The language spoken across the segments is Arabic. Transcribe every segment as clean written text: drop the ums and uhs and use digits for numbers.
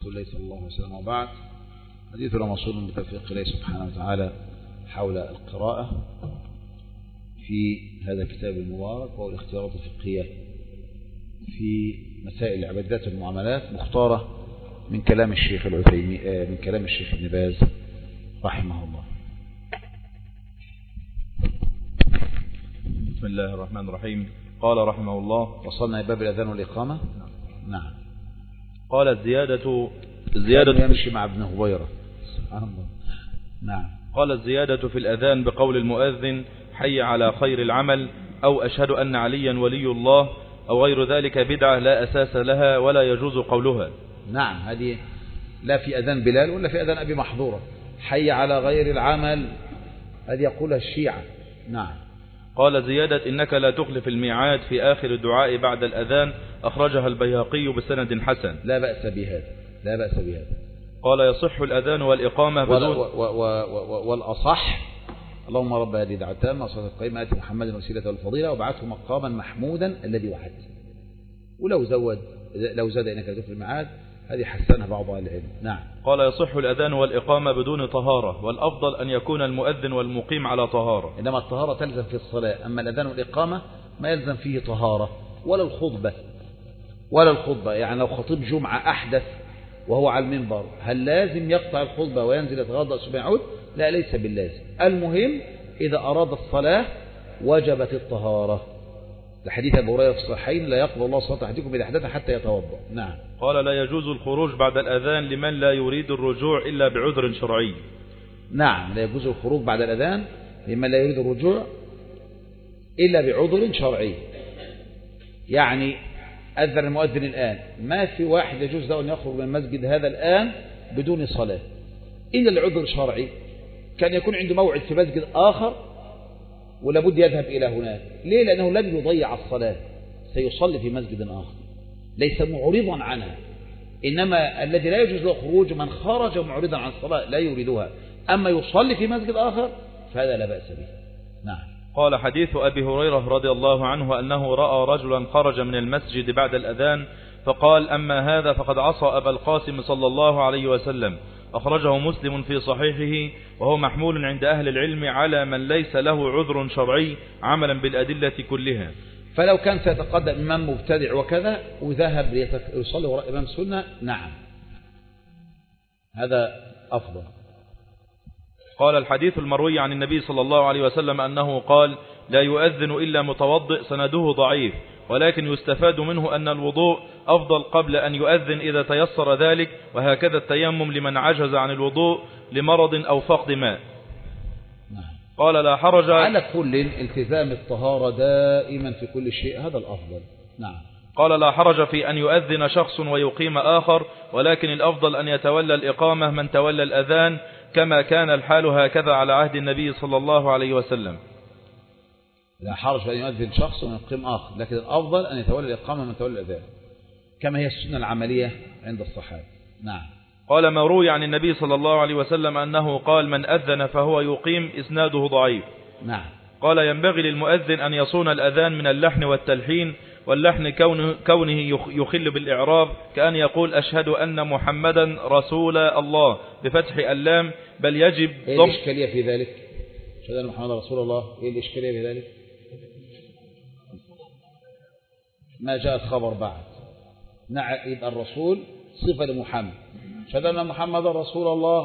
الله صلى الله عليه وسلم. وبعد، حديثنا موصول بتوفيق الله سبحانه وتعالى حول القراءة في هذا الكتاب المبارك، وهو الاختيارات الفقهية في مسائل العبادات والمعاملات، مختارة من كلام الشيخ العثيمين، من كلام الشيخ ابن باز رحمه الله. بسم الله الرحمن الرحيم. قال رحمه الله: وصلنا باب الأذان والإقامة. نعم. قال الزيادة يمشي مع ابن هبيرة سبحان الله. نعم. قال الزيادة في الأذان بقول المؤذن: حي على خير العمل، أو أشهد أن عليا ولي الله، أو غير ذلك بدعة لا أساس لها ولا يجوز قولها. نعم، هذه لا في أذان بلال ولا في أذان أبي محظورة. حي على غير العمل هذه يقولها الشيعة. نعم. قال زيادة: إنك لا تخلف الميعاد في آخر الدعاء بعد الأذان، أخرجها البيهقي بسند حسن. لا بأس بهذا، لا بأس بهذا. قال: يصح الأذان والإقامة بدون والأصح: اللهم رب هذه الدعوة التامة والصلاة القائمة آت محمد الوسيلة والفضيلة وابعثه مقاما محمودا الذي وعدته. ولو زاد إنك لا تخلف الميعاد، هذه حسنها بعض أهل العلم. نعم. قال: يصح الأذان والإقامة بدون طهارة، والأفضل أن يكون المؤذن والمقيم على طهارة. إنما الطهارة تلزم في الصلاة، أما الأذان والإقامة ما يلزم فيه طهارة ولا الخطبة. يعني لو خطيب جمعة أحدث وهو على المنبر، هل لازم يقطع الخطبة وينزل يتغضأ ثم يعود؟ لا، ليس باللازم. المهم إذا أراد الصلاة وجبت الطهارة، لحديث أبي هريرة في الصحيحين: لا يقبل الله صلاة أحدكم إذا أحدث حتى يتوضأ. نعم. قال: لا يجوز الخروج بعد الأذان لمن لا يريد الرجوع إلا بعذر شرعي. نعم، لا يجوز الخروج بعد الأذان لمن لا يريد الرجوع إلا بعذر شرعي. يعني أذن المؤذن الآن، ما في واحد يجوز له أن يخرج من المسجد هذا الآن بدون صلاة إلا العذر شرعي. كان يكون عنده موعد في مسجد آخر ولابد يذهب إلى هناك. ليه؟ لأنه لن يضيع الصلاة، سيصلي في مسجد آخر ليس معرضا عنها. إنما الذي لا يجوز له خروج من خرج معرضا عن الصلاة لا يريدها، أما يصلي في مسجد آخر فهذا لا بأس به. نعم. قال: حديث أبي هريرة رضي الله عنه أنه رأى رجلا خرج من المسجد بعد الأذان فقال: أما هذا فقد عصى أبا القاسم صلى الله عليه وسلم. أخرجه مسلم في صحيحه، وهو محمول عند أهل العلم على من ليس له عذر شرعي عملا بالأدلة كلها. فلو كان سيتقدم إمام مبتدع وكذا وذهب يصلي وراء إمام سنة، نعم، هذا أفضل. قال: الحديث المروي عن النبي صلى الله عليه وسلم أنه قال: لا يؤذن إلا متوضئ، سنده ضعيف، ولكن يستفاد منه أن الوضوء أفضل قبل أن يؤذن إذا تيسر ذلك، وهكذا التيمم لمن عجز عن الوضوء لمرض أو فقد ماء. قال: لا حرج. على كل التزام الطهارة دائما في كل شيء، هذا الأفضل. نعم. قال: لا حرج في أن يؤذن شخص ويقيم آخر، ولكن الأفضل أن يتولى الإقامة من تولى الأذان، كما كان الحال هكذا على عهد النبي صلى الله عليه وسلم. لا حرج في أن يؤذن شخص ويقيم آخر، لكن الأفضل أن يتولى الإقامة من تولى الأذان، كما هي السنة العملية عند الصحابة. نعم. قال: ما روي عن النبي صلى الله عليه وسلم أنه قال: من أذن فهو يقيم، إسناده ضعيف. نعم. قال: ينبغي للمؤذن أن يصون الأذان من اللحن والتلحين، واللحن كونه يخل بالإعراب، كأن يقول: أشهد أن محمدا رسول الله بفتح اللام، بل يجب إيه الإشكالية في ذلك؟ أشهد أن محمدا رسول الله، إيه الإشكالية في ذلك؟ ما جاء الخبر بعد. نعم، يبقى الرسول صفة لمحمد. أشهد أن محمد رسول الله،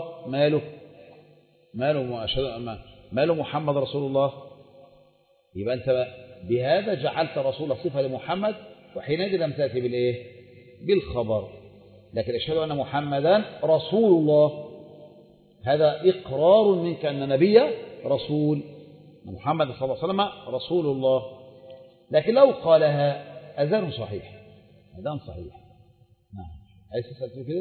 ماله محمد رسول الله؟ يبقى أنت بهذا جعلت رسول صفة لمحمد، وحينئذ لم تأتي بالإيه؟ بالخبر. لكن أشهد أن محمدا رسول الله، هذا إقرار منك أن نبي رسول، محمد صلى الله عليه وسلم رسول الله. لكن لو قالها أذان صحيح، أذان صحيح. نعم. عايز تسأل كده؟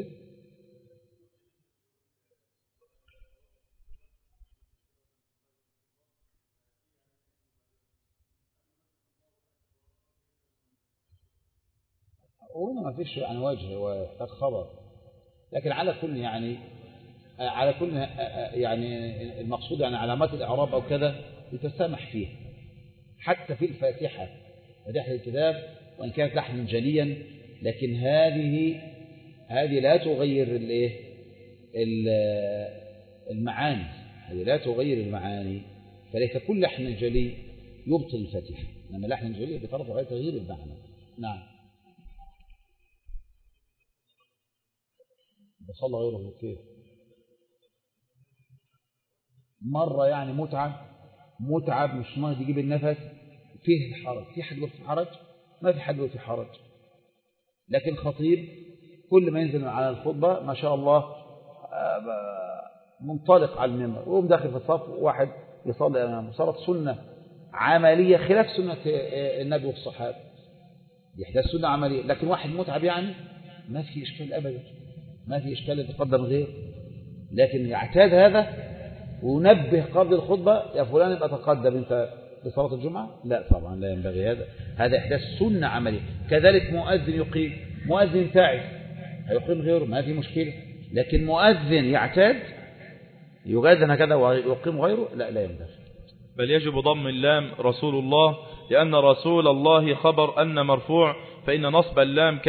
وهنا ما فيش عن وجه ويحتاج خبر، لكن على كل يعني المقصود يعني علامات الإعراب أو كذا يتسامح فيها، حتى في الفاتحة فاتحة الكتاب وإن كانت لحنا جليا، لكن هذه هذه لا تغير المعاني، هذه لا تغير المعاني. فليس كل لحن جلي يبطل الفاتحة، إنما لحن جلي بطرف غير تغيير المعنى. نعم. بصلى غيره كيف؟ مرة يعني متعب مش ناقص يجيب النفس، فيه حرج. في حد يقول في حرج؟ ما في حد يقول في حرج. لكن خطيب كل ما ينزل على الخطبة ما شاء الله منطلق على المنبر، ويقوم داخل في الصف واحد يصلي أمامه. صارت سنة عملية خلاف سنة النبي والصحابة، يحدث سنة عملية. لكن واحد متعب يعني ما في إشكال أبدا، ما في إشكال يتقدم غير، لكن يعتاد هذا ونبه قبل الخطبة يا فلان يبقى تقدم أنت لصلاة الجمعة. لا طبعا لا ينبغي هذا إحداث سنة عملية. كذلك مؤذن يقيم، مؤذن تعب هيقيم غيره ما في مشكلة، لكن مؤذن يعتاد يؤذن هكذا ويقيم غيره لا ينبغي. بل يجب ضم اللام رسول الله، لأن رسول الله خبر أن مرفوع، فإن نصب اللام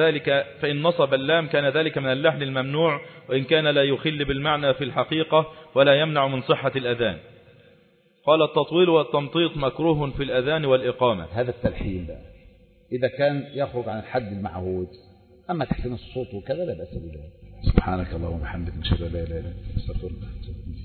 كان ذلك من اللحن الممنوع، وإن كان لا يخل بالمعنى في الحقيقة ولا يمنع من صحة الأذان. قال التطويل والتمطيط مكروه في الأذان والإقامة. هذا التلحين بقى إذا كان يخرج عن الحد المعهود، أما تحسين الصوت وكذا لا بأس بذلك. سبحانك اللهم وبحمدك نشهد أن لا إله إلا أنت نستغفرك.